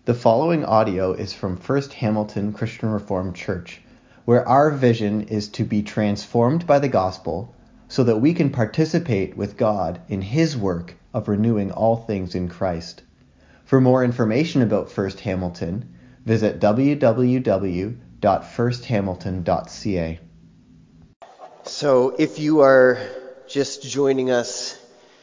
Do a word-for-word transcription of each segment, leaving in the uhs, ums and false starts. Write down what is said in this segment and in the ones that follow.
The following audio is from First Hamilton Christian Reformed Church, where our vision is to be transformed by the gospel so that we can participate with God in His work of renewing all things in Christ. For more information about First Hamilton, visit w w w dot first hamilton dot c a. So if you are just joining us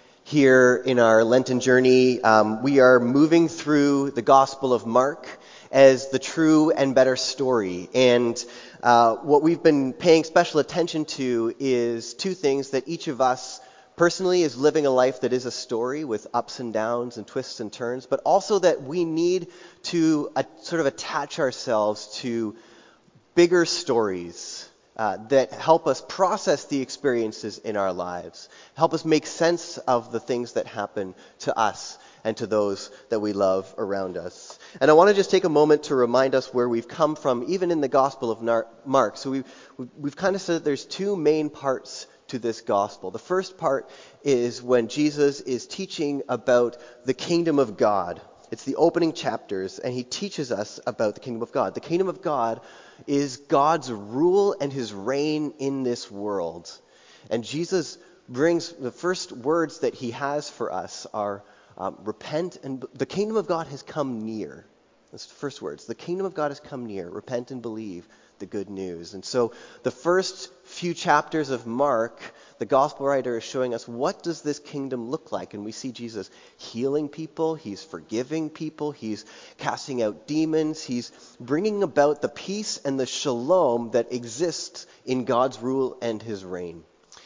here in our Lenten journey, um, we are moving through the Gospel of Mark as the true and better story. And uh, what we've been paying special attention to is two things: that each of us personally is living a life that is a story with ups and downs and twists and turns, but also that we need to uh, sort of attach ourselves to bigger stories Uh, that help us process the experiences in our lives, help us make sense of the things that happen to us and to those that we love around us. And I want to just take a moment to remind us where we've come from, even in the Gospel of Nar- Mark. So we've, we've kind of said that there's two main parts to this gospel. The first part is when Jesus is teaching about the kingdom of God. It's the opening chapters, and he teaches us about the kingdom of God. The kingdom of God is God's rule and his reign in this world. And Jesus brings the first words that he has for us are um, repent, and the kingdom of God has come near. That's the first words. The kingdom of God has come near. Repent and believe the good news. And so the first few chapters of Mark, the gospel writer is showing us, what does this kingdom look like? And we see Jesus healing people, he's forgiving people, he's casting out demons, he's bringing about the peace and the shalom that exists in God's rule and his reign.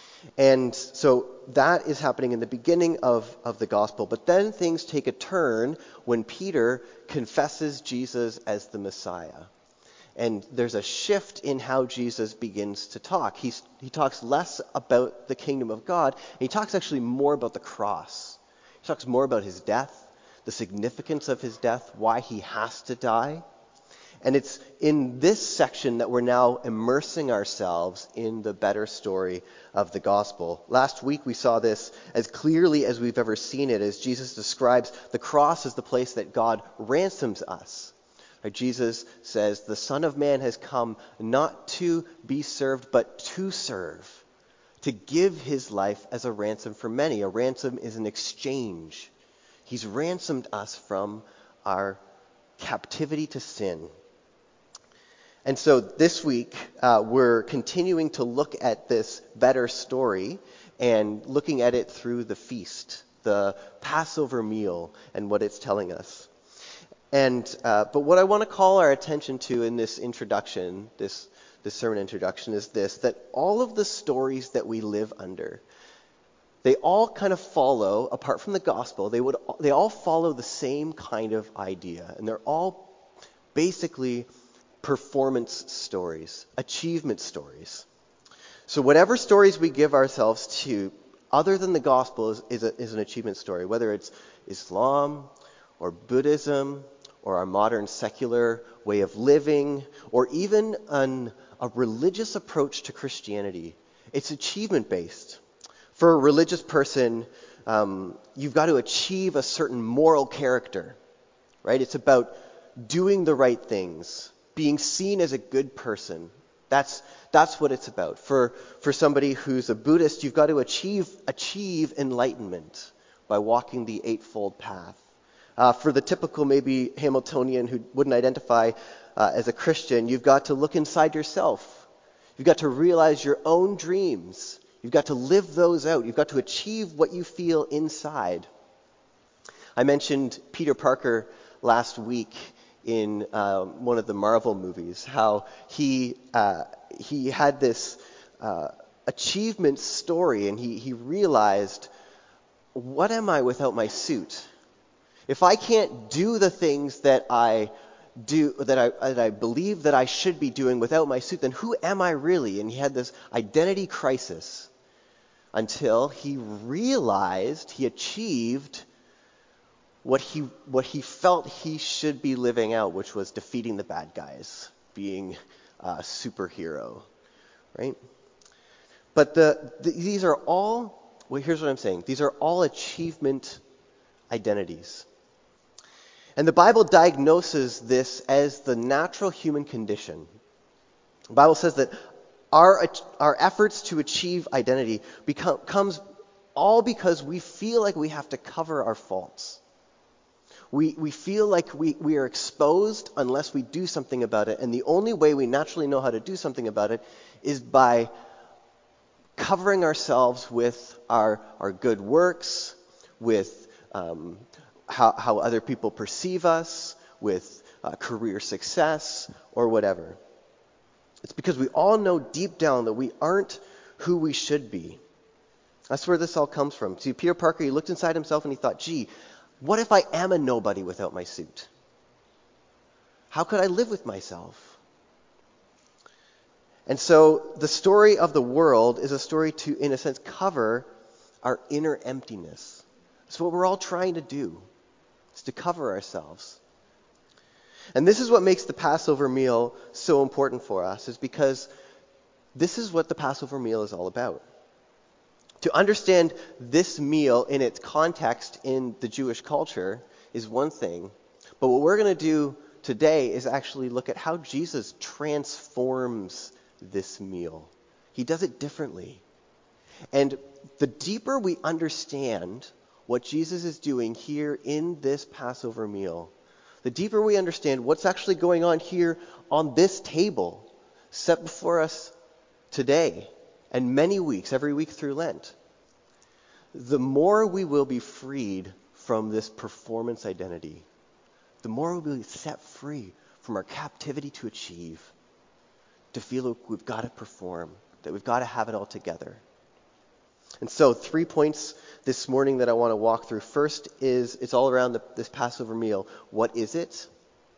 And so that is happening in the beginning of, of the gospel. But then things take a turn when Peter confesses Jesus as the Messiah. And there's a shift in how Jesus begins to talk. He's, he talks less about the kingdom of God, and he talks actually more about the cross. He talks more about his death, the significance of his death, why he has to die. And it's in this section that we're now immersing ourselves in the better story of the gospel. Last week we saw this as clearly as we've ever seen it, as Jesus describes the cross as the place that God ransoms us. Jesus says, the Son of Man has come not to be served, but to serve, to give his life as a ransom for many. A ransom is an exchange. He's ransomed us from our captivity to sin. And so this week, uh, we're continuing to look at this better story and looking at it through the feast, the Passover meal, and what it's telling us. And uh, but what I want to call our attention to in this introduction, this this sermon introduction, is this: that all of the stories that we live under, they all kind of follow, apart from the gospel, they would they all follow the same kind of idea, and they're all basically performance stories, achievement stories. So whatever stories we give ourselves to, other than the gospel, is is, a, is an achievement story, whether it's Islam or Buddhism, or our modern secular way of living, or even an, a religious approach to Christianity. It's achievement-based. For a religious person, um, you've got to achieve a certain moral character, right? It's about doing the right things, being seen as a good person. That's that's what it's about. For for somebody who's a Buddhist, you've got to achieve achieve enlightenment by walking the Eightfold Path. Uh, for the typical, maybe, Hamiltonian who wouldn't identify uh, as a Christian, you've got to look inside yourself. You've got to realize your own dreams. You've got to live those out. You've got to achieve what you feel inside. I mentioned Peter Parker last week in uh, one of the Marvel movies, how he uh, he had this uh, achievement story, and he, he realized, what am I without my suit? If I can't do the things that I do, that I, that I believe that I should be doing without my suit, then who am I really? And he had this identity crisis until he realized he achieved what he what he felt he should be living out, which was defeating the bad guys, being a superhero, right? But the, the these are all, well, here's what I'm saying. These are all achievement identities. And the Bible diagnoses this as the natural human condition. The Bible says that our, our efforts to achieve identity become, comes all because we feel like we have to cover our faults. We, we feel like we, we are exposed unless we do something about it. And the only way we naturally know how to do something about it is by covering ourselves with our, our good works, with um, how, how other people perceive us, with uh, career success, or whatever. It's because we all know deep down that we aren't who we should be. That's where this all comes from. See, Peter Parker, he looked inside himself and he thought, gee, what if I am a nobody without my suit? How could I live with myself? And so the story of the world is a story to, in a sense, cover our inner emptiness. That's what we're all trying to do, is to cover ourselves. And this is what makes the Passover meal so important for us, is because this is what the Passover meal is all about. To understand this meal in its context in the Jewish culture is one thing, but what we're going to do today is actually look at how Jesus transforms this meal. He does it differently. And the deeper we understand what Jesus is doing here in this Passover meal, the deeper we understand what's actually going on here on this table set before us today and many weeks, every week through Lent, the more we will be freed from this performance identity. The more we'll be set free from our captivity to achieve, to feel like we've got to perform, that we've got to have it all together. And so three points this morning that I want to walk through. First is, it's all around the, this Passover meal. What is it?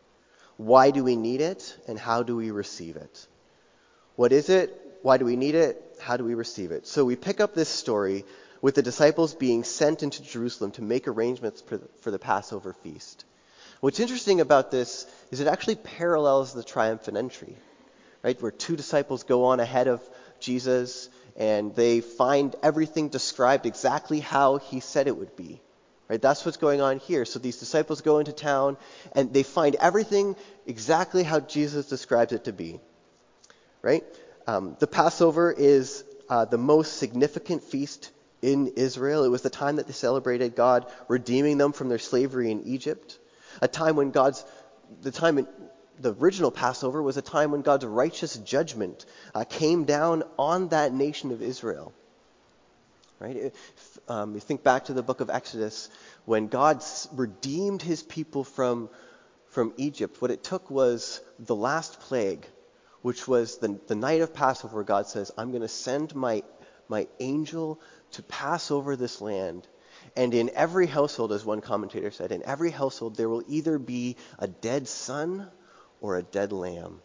Why do we need it? And how do we receive it? What is it? Why do we need it? How do we receive it? So we pick up this story with the disciples being sent into Jerusalem to make arrangements for the, for the Passover feast. What's interesting about this is it actually parallels the triumphant entry, right? Where two disciples go on ahead of Jesus and they find everything described exactly how he said it would be, right? That's what's going on here. So these disciples go into town and they find everything exactly how Jesus describes it to be, right? Um, the Passover is uh, the most significant feast in Israel. It was the time that they celebrated God redeeming them from their slavery in Egypt. A time when God's, the time in, the original Passover was a time when God's righteous judgment uh, came down on that nation of Israel. Right? If, um, you think back to the book of Exodus, when God redeemed his people from, from Egypt, what it took was the last plague, which was the, the night of Passover, where God says, I'm going to send my, my angel to pass over this land. And in every household, as one commentator said, in every household there will either be a dead son or a dead lamb.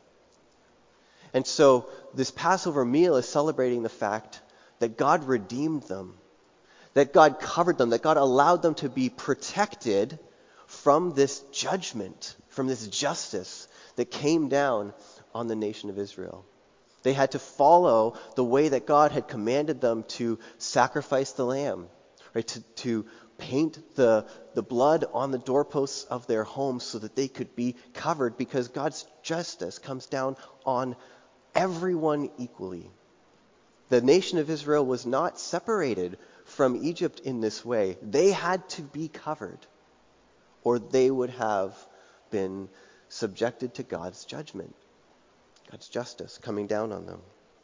And so this Passover meal is celebrating the fact that God redeemed them, that God covered them, that God allowed them to be protected from this judgment, from this justice that came down on the nation of Israel. They had to follow the way that God had commanded them to sacrifice the lamb, right? To, to paint the, the blood on the doorposts of their homes so that they could be covered, because God's justice comes down on everyone equally. The nation of Israel was not separated from Egypt in this way. They had to be covered, or they would have been subjected to God's judgment, God's justice coming down on them.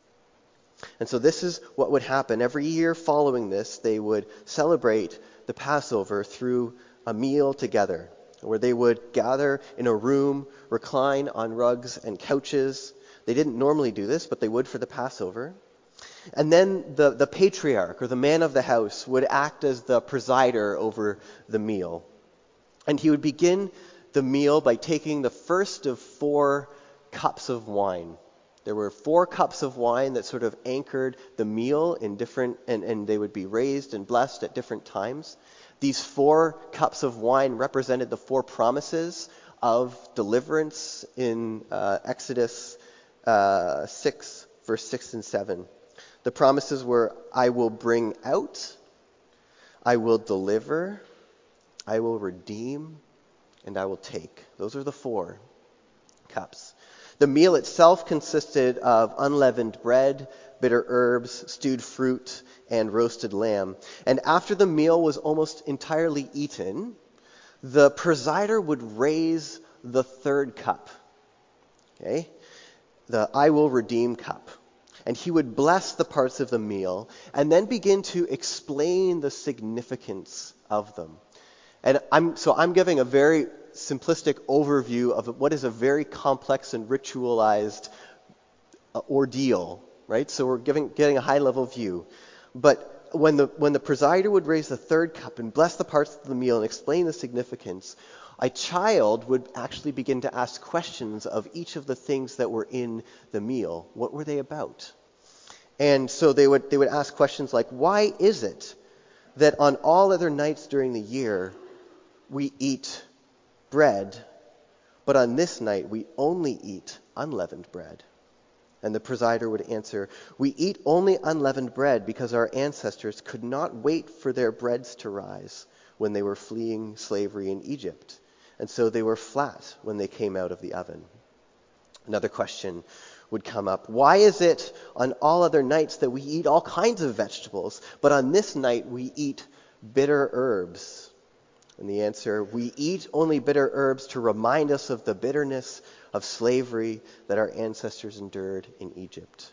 And so this is what would happen. Every year following this, they would celebrate the Passover through a meal together, where they would gather in a room, recline on rugs and couches. They didn't normally do this, but they would for the Passover. And then the, the patriarch, or the man of the house, would act as the presider over the meal. And he would begin the meal by taking the first of four cups of wine. There were four cups of wine that sort of anchored the meal in different, and, and they would be raised and blessed at different times. These four cups of wine represented the four promises of deliverance in uh, Exodus uh, six, verse six and seven. The promises were, I will bring out, I will deliver, I will redeem, and I will take. Those are the four cups. The meal itself consisted of unleavened bread, bitter herbs, stewed fruit, and roasted lamb. And after the meal was almost entirely eaten, the presider would raise the third cup, okay, the I will redeem cup. And he would bless the parts of the meal and then begin to explain the significance of them. And I'm so I'm giving a very simplistic overview of what is a very complex and ritualized uh, ordeal, right? So we're giving getting a high level view. But when the when the presider would raise the third cup and bless the parts of the meal and explain the significance, a child would actually begin to ask questions of each of the things that were in the meal. What were they about? And so they would they would ask questions like, why is it that on all other nights during the year we eat bread, but on this night we only eat unleavened bread? And the presider would answer, we eat only unleavened bread because our ancestors could not wait for their breads to rise when they were fleeing slavery in Egypt. And so they were flat when they came out of the oven. Another question would come up. Why is it on all other nights that we eat all kinds of vegetables, but on this night we eat bitter herbs? And the answer, we eat only bitter herbs to remind us of the bitterness of slavery that our ancestors endured in Egypt.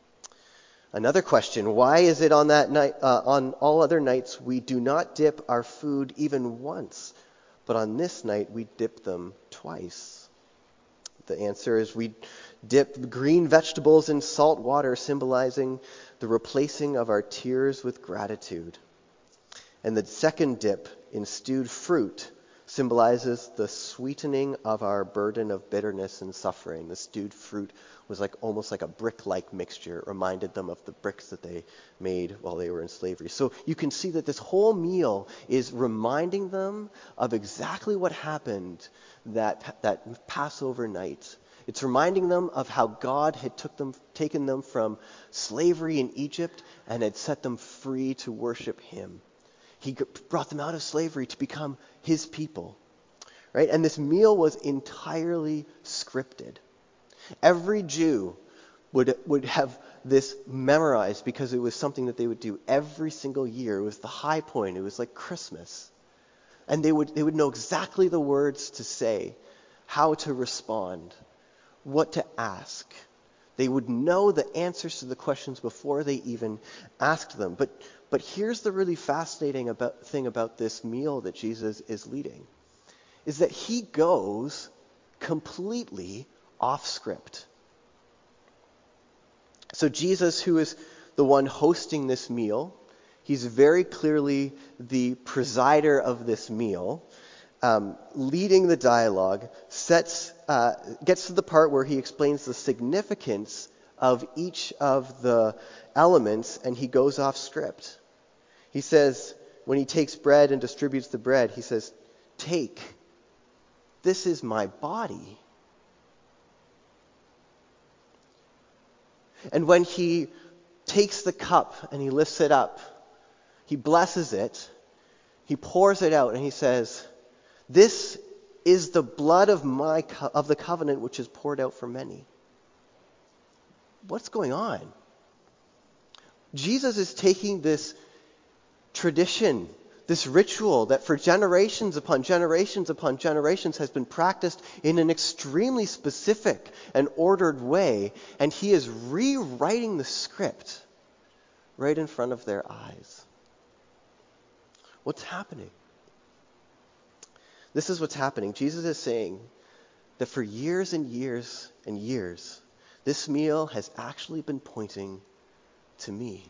Another question, why is it on that night, uh, on all other nights we do not dip our food even once, but on this night we dip them twice? The answer is we dip green vegetables in salt water, symbolizing the replacing of our tears with gratitude. And the second dip in stewed fruit symbolizes the sweetening of our burden of bitterness and suffering. The stewed fruit was like almost like a brick-like mixture. It reminded them of the bricks that they made while they were in slavery. So you can see that this whole meal is reminding them of exactly what happened that, that Passover night. It's reminding them of how God had took them, taken them from slavery in Egypt and had set them free to worship him. He brought them out of slavery to become his people, right? And this meal was entirely scripted. Every Jew would, would have this memorized because it was something that they would do every single year. It was the high point. It was like Christmas. And they would, they would know exactly the words to say, how to respond, what to ask. They would know the answers to the questions before they even asked them. But but here's the really fascinating about, thing about this meal that Jesus is leading, is that he goes completely off script. So Jesus, who is the one hosting this meal, he's very clearly the presider of this meal, um, leading the dialogue, sets uh, gets to the part where he explains the significance of each of the elements, and he goes off script. He says, when he takes bread and distributes the bread, he says, take, this is my body. And when he takes the cup and he lifts it up, he blesses it, he pours it out, and he says, this is the blood of my co- of the covenant which is poured out for many. What's going on? Jesus is taking this tradition, this ritual that for generations upon generations upon generations has been practiced in an extremely specific and ordered way, and he is rewriting the script right in front of their eyes. What's happening? This is what's happening. Jesus is saying that for years and years and years, this meal has actually been pointing to me.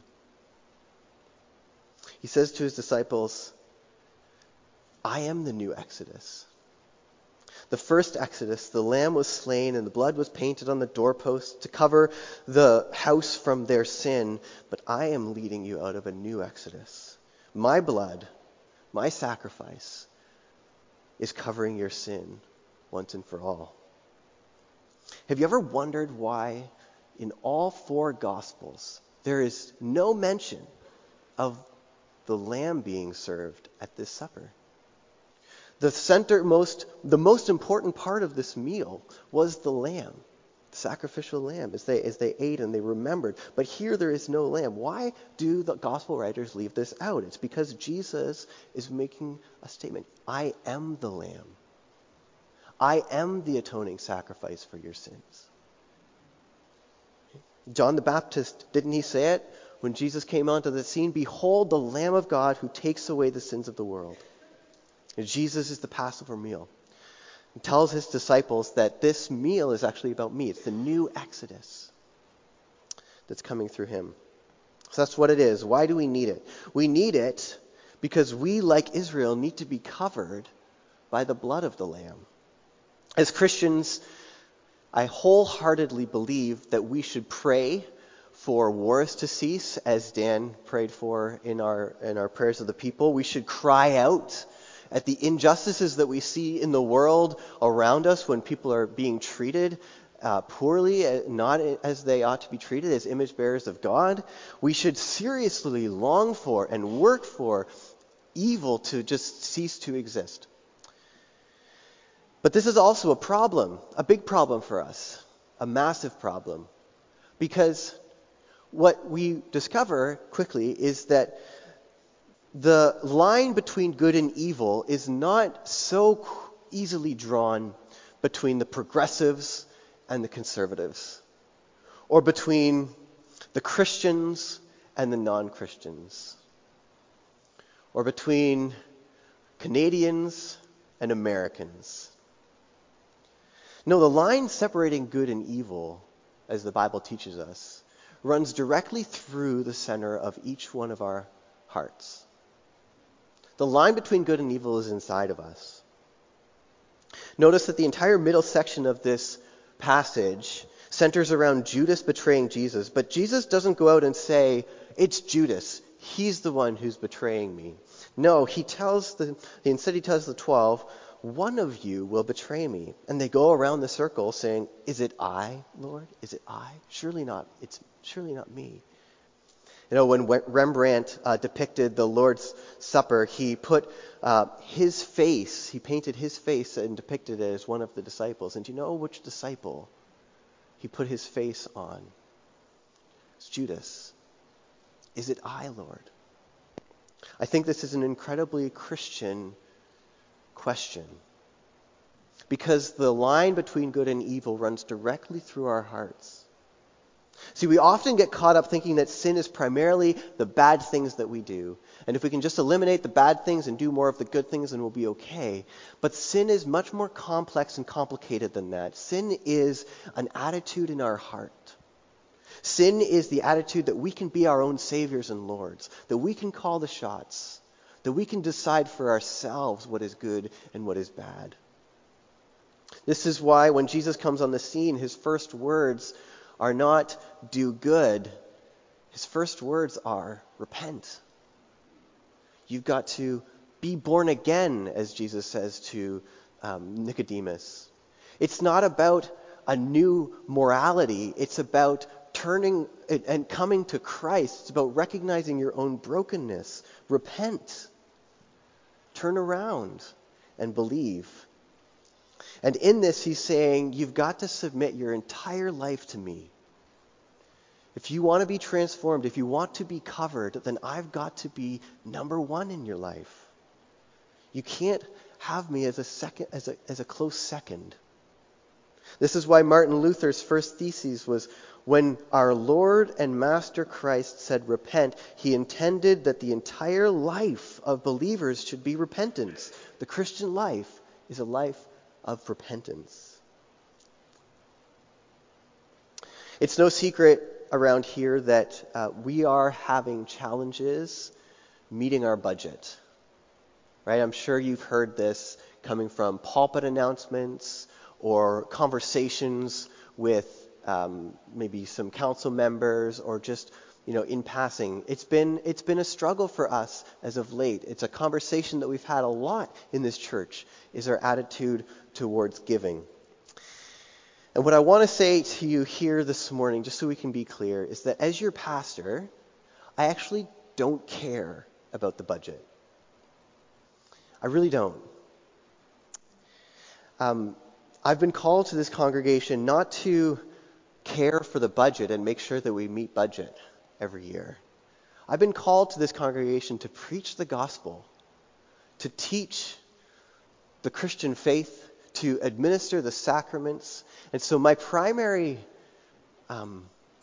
He says to his disciples, I am the new Exodus. The first Exodus, the lamb was slain and the blood was painted on the doorpost to cover the house from their sin. But I am leading you out of a new Exodus. My blood, my sacrifice, is covering your sin once and for all. Have you ever wondered why in all four Gospels there is no mention of the lamb being served at this supper? The center most, the most important part of this meal was the lamb, the sacrificial lamb, as they, as they ate and they remembered. But here there is no lamb. Why do the gospel writers leave this out? It's because Jesus is making a statement. I am the lamb. I am the atoning sacrifice for your sins. John the Baptist, didn't he say it when Jesus came onto the scene? Behold the Lamb of God who takes away the sins of the world. And Jesus is the Passover meal. He tells his disciples that this meal is actually about me. It's the new Exodus that's coming through him. So that's what it is. Why do we need it? We need it because we, like Israel, need to be covered by the blood of the Lamb. As Christians, I wholeheartedly believe that we should pray for wars to cease, as Dan prayed for in our in our prayers of the people. We should cry out at the injustices that we see in the world around us when people are being treated uh, poorly, not as they ought to be treated, as image bearers of God. We should seriously long for and work for evil to just cease to exist. But this is also a problem, a big problem for us, a massive problem, because what we discover quickly is that the line between good and evil is not so easily drawn between the progressives and the conservatives, or between the Christians and the non-Christians, or between Canadians and Americans. No, the line separating good and evil, as the Bible teaches us, runs directly through the center of each one of our hearts. The line between good and evil is inside of us. Notice that the entire middle section of this passage centers around Judas betraying Jesus, but Jesus doesn't go out and say, it's Judas, he's the one who's betraying me. No, he tells the, instead he tells the twelve, one of you will betray me. And they go around the circle saying, is it I, Lord? Is it I? Surely not. It's surely not me. You know, when Rembrandt uh, depicted the Lord's Supper, he put uh, his face, he painted his face and depicted it as one of the disciples. And do you know which disciple he put his face on? It's Judas. Is it I, Lord? I think this is an incredibly Christian question, because the line between good and evil runs directly through our hearts. See, we often get caught up thinking that sin is primarily the bad things that we do. And if we can just eliminate the bad things and do more of the good things, then we'll be okay. But sin is much more complex and complicated than that. Sin is an attitude in our heart. Sin is the attitude that we can be our own saviors and lords, that we can call the shots, that we can decide for ourselves what is good and what is bad. This is why when Jesus comes on the scene, his first words are not do good. His first words are repent. You've got to be born again, as Jesus says to um, Nicodemus. It's not about a new morality. It's about turning and coming to Christ. It's about recognizing your own brokenness. Repent. Turn around and believe. And in this, he's saying, you've got to submit your entire life to me. If you want to be transformed, if you want to be covered, then I've got to be number one in your life. You can't have me as a second, as a, as a close second. This is why Martin Luther's first thesis was, when our Lord and Master Christ said repent, he intended that the entire life of believers should be repentance. The Christian life is a life of repentance. It's no secret around here that uh, we are having challenges meeting our budget. Right? I'm sure you've heard this coming from pulpit announcements or conversations with um, maybe some council members, or just, you know, in passing. It's been it's been a struggle for us as of late. It's a conversation that we've had a lot in this church, is our attitude towards giving. And what I want to say to you here this morning, just so we can be clear, is that as your pastor, I actually don't care about the budget. I really don't. Um, I've been called to this congregation not to care for the budget and make sure that we meet budget every year. I've been called to this congregation to preach the gospel, to teach the Christian faith, to administer the sacraments. And so my primary um,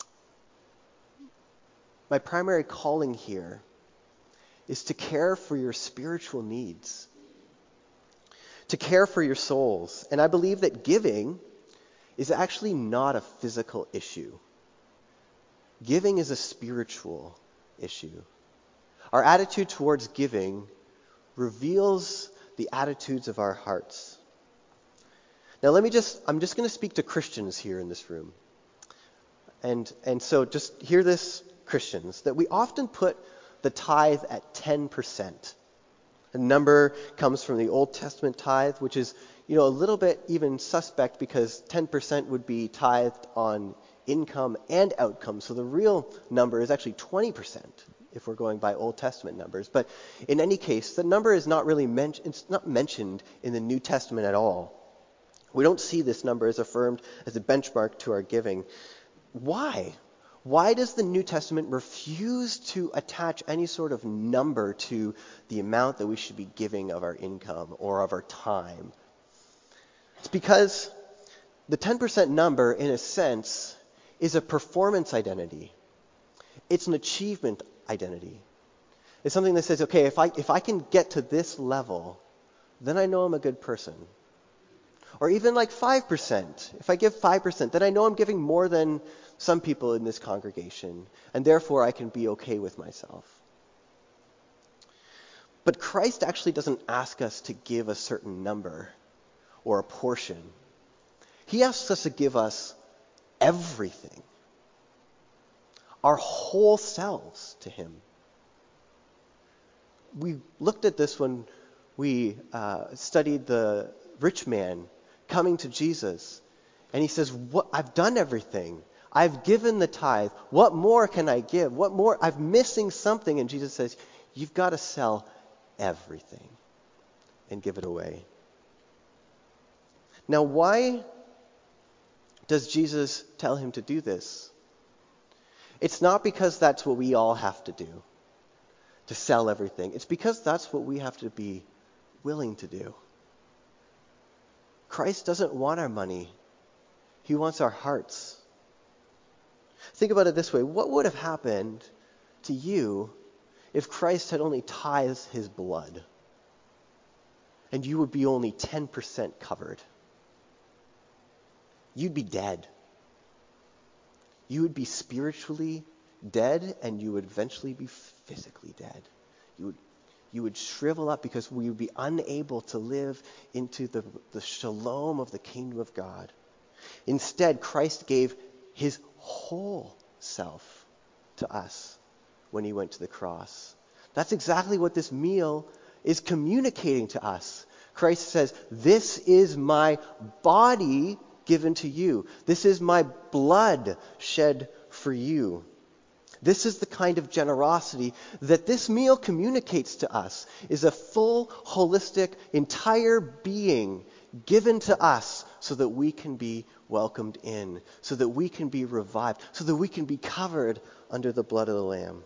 my primary calling here is to care for your spiritual needs, to care for your souls. And I believe that giving is actually not a physical issue. Giving is a spiritual issue. Our attitude towards giving reveals the attitudes of our hearts. Now let me just, I'm just going to speak to Christians here in this room. And, and so just hear this, Christians, that we often put the tithe at ten percent. The number comes from the Old Testament tithe, which is, you know, a little bit even suspect because ten percent would be tithed on income and outcome. So the real number is actually twenty percent if we're going by Old Testament numbers. But in any case, the number is not really mentioned, it's not mentioned in the New Testament at all. We don't see this number as affirmed as a benchmark to our giving. Why? Why does the New Testament refuse to attach any sort of number to the amount that we should be giving of our income or of our time? It's because the ten percent number, in a sense, is a performance identity. It's an achievement identity. It's something that says, okay, if I if I can get to this level, then I know I'm a good person. Or even like five percent. If I give five percent, then I know I'm giving more than some people in this congregation, and therefore I can be okay with myself. But Christ actually doesn't ask us to give a certain number or a portion. He asks us to give us everything, our whole selves to him. We looked at this when we uh, studied the rich man coming to Jesus, and he says, "What? I've done everything. I've given the tithe. What more can I give? What more? I'm missing something." And Jesus says, "You've got to sell everything and give it away." Now, why does Jesus tell him to do this? It's not because that's what we all have to do, to sell everything. It's because that's what we have to be willing to do. Christ doesn't want our money. He wants our hearts. Think about it this way. What would have happened to you if Christ had only tithed his blood and you would be only ten percent covered? You'd be dead. You would be spiritually dead, and you would eventually be physically dead. You would you would shrivel up because we would be unable to live into the, the shalom of the kingdom of God. Instead, Christ gave his whole self to us when he went to the cross. That's exactly what this meal is communicating to us. Christ says, "This is my body given to you. This is my blood shed for you." This is the kind of generosity that this meal communicates to us, is a full, holistic, entire being given to us so that we can be welcomed in, so that we can be revived, so that we can be covered under the blood of the Lamb.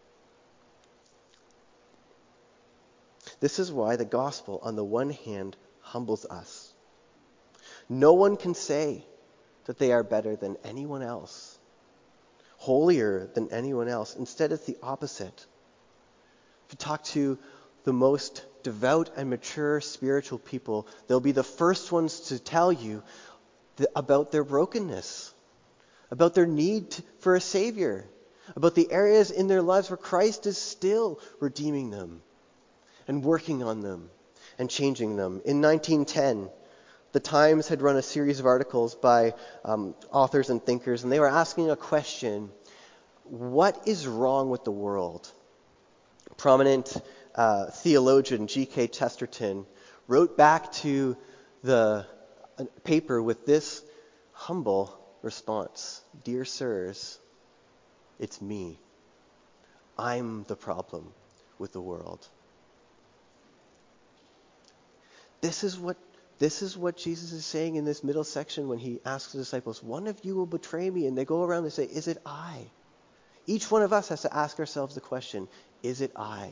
This is why the gospel, on the one hand, humbles us. No one can say that they are better than anyone else, holier than anyone else. Instead, it's the opposite. If you talk to the most devout and mature spiritual people, they'll be the first ones to tell you th- about their brokenness, about their need t- for a Savior, about the areas in their lives where Christ is still redeeming them and working on them and changing them. In nineteen ten, the Times had run a series of articles by um, authors and thinkers, and they were asking a question: what is wrong with the world? Prominent uh, theologian G K Chesterton wrote back to the uh, paper with this humble response: "Dear sirs, it's me. I'm the problem with the world." This is what This is what Jesus is saying in this middle section when he asks the disciples, one of you will betray me. And they go around and say, is it I? Each one of us has to ask ourselves the question, is it I?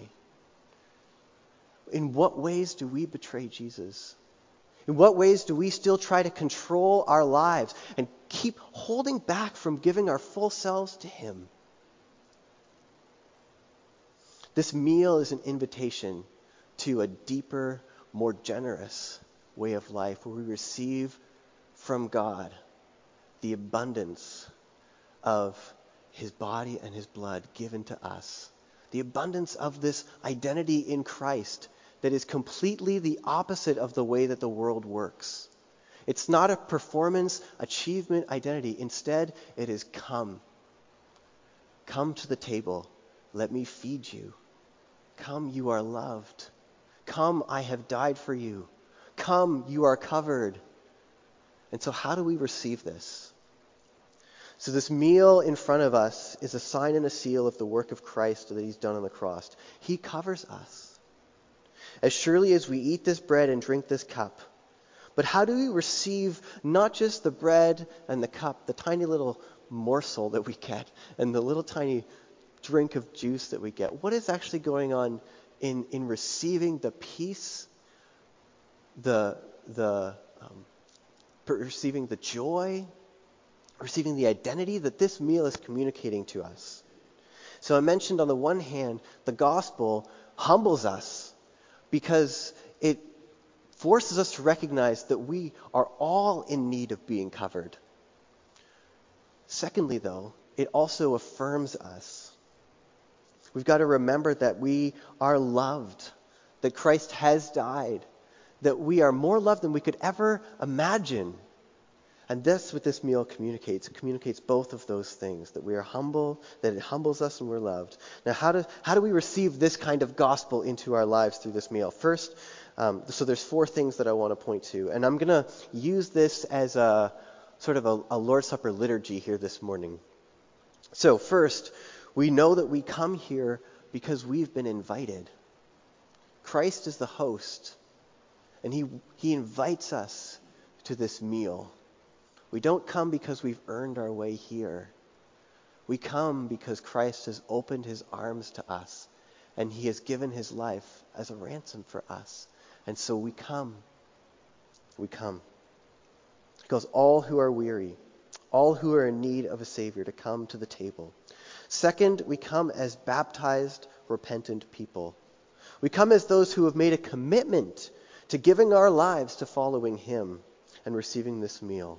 In what ways do we betray Jesus? In what ways do we still try to control our lives and keep holding back from giving our full selves to him? This meal is an invitation to a deeper, more generous way of life where we receive from God the abundance of his body and his blood given to us. The abundance of this identity in Christ that is completely the opposite of the way that the world works. It's not a performance, achievement identity. Instead, it is come. Come to the table. Let me feed you. Come, you are loved. Come, I have died for you. Come, you are covered. And so how do we receive this? So this meal in front of us is a sign and a seal of the work of Christ that he's done on the cross. He covers us. As surely as we eat this bread and drink this cup. But how do we receive not just the bread and the cup, the tiny little morsel that we get, and the little tiny drink of juice that we get? What is actually going on in, in receiving the peace, the, the um, receiving the joy, receiving the identity that this meal is communicating to us? So I mentioned on the one hand, the gospel humbles us because it forces us to recognize that we are all in need of being covered. Secondly, though, it also affirms us. We've got to remember that we are loved, that Christ has died, that we are more loved than we could ever imagine. And that's what this meal communicates. It communicates both of those things, that we are humble, that it humbles us and we're loved. Now, how do, how do we receive this kind of gospel into our lives through this meal? First, um, so there's four things that I want to point to. And I'm going to use this as a sort of a, a Lord's Supper liturgy here this morning. So first, we know that we come here because we've been invited. Christ is the host, and he, he invites us to this meal. We don't come because we've earned our way here. We come because Christ has opened his arms to us, and he has given his life as a ransom for us. And so we come. We come. It goes, all who are weary, all who are in need of a Savior, to come to the table. Second, we come as baptized, repentant people. We come as those who have made a commitment to giving our lives to following him and receiving this meal.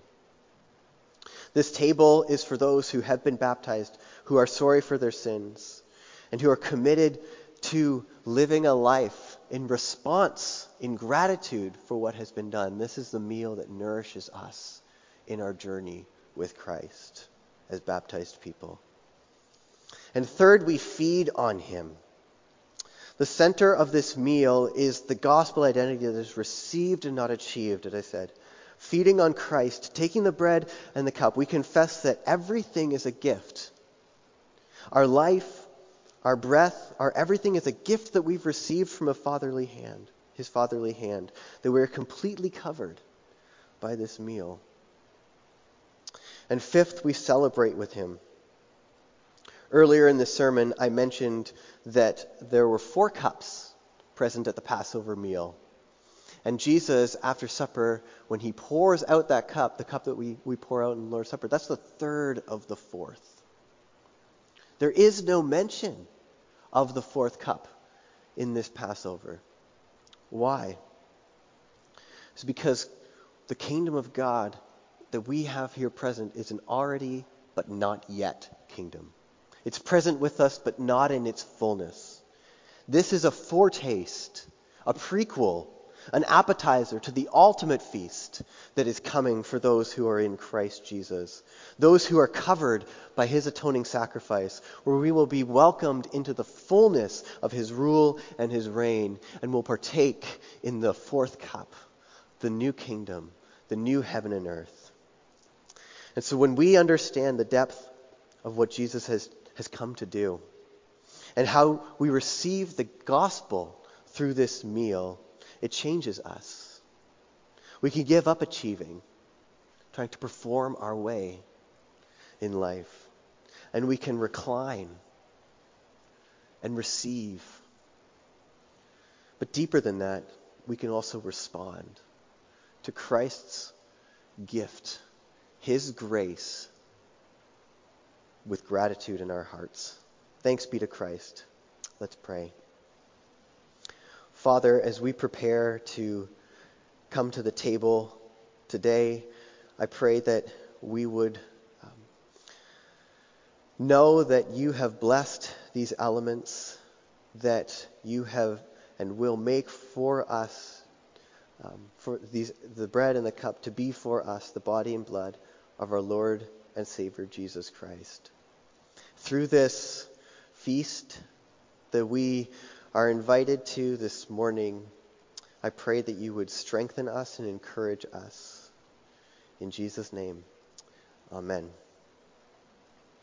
This table is for those who have been baptized, who are sorry for their sins, and who are committed to living a life in response, in gratitude for what has been done. This is the meal that nourishes us in our journey with Christ as baptized people. And third, we feed on him. The center of this meal is the gospel identity that is received and not achieved, as I said. Feeding on Christ, taking the bread and the cup, we confess that everything is a gift. Our life, our breath, our everything is a gift that we've received from a fatherly hand, his fatherly hand, that we're completely covered by this meal. And fifth, we celebrate with him. Earlier in the sermon, I mentioned that there were four cups present at the Passover meal. And Jesus, after supper, when he pours out that cup, the cup that we, we pour out in the Lord's Supper, that's the third of the fourth. There is no mention of the fourth cup in this Passover. Why? It's because the kingdom of God that we have here present is an already but not yet kingdom. It's present with us, but not in its fullness. This is a foretaste, a prequel, an appetizer to the ultimate feast that is coming for those who are in Christ Jesus. Those who are covered by his atoning sacrifice, where we will be welcomed into the fullness of his rule and his reign, and will partake in the fourth cup, the new kingdom, the new heaven and earth. And so when we understand the depth of what Jesus has has come to do, and how we receive the gospel through this meal, it changes us. We can give up achieving, trying to perform our way in life. And we can recline and receive. But deeper than that, we can also respond to Christ's gift, his grace, with gratitude in our hearts. Thanks be to Christ. Let's pray. Father, as we prepare to come to the table today, I pray that we would um, know that you have blessed these elements, that you have and will make for us, um, for these the bread and the cup to be for us the body and blood of our Lord and Savior Jesus Christ. Through this feast that we are invited to this morning, I pray that you would strengthen us and encourage us. In Jesus' name, amen.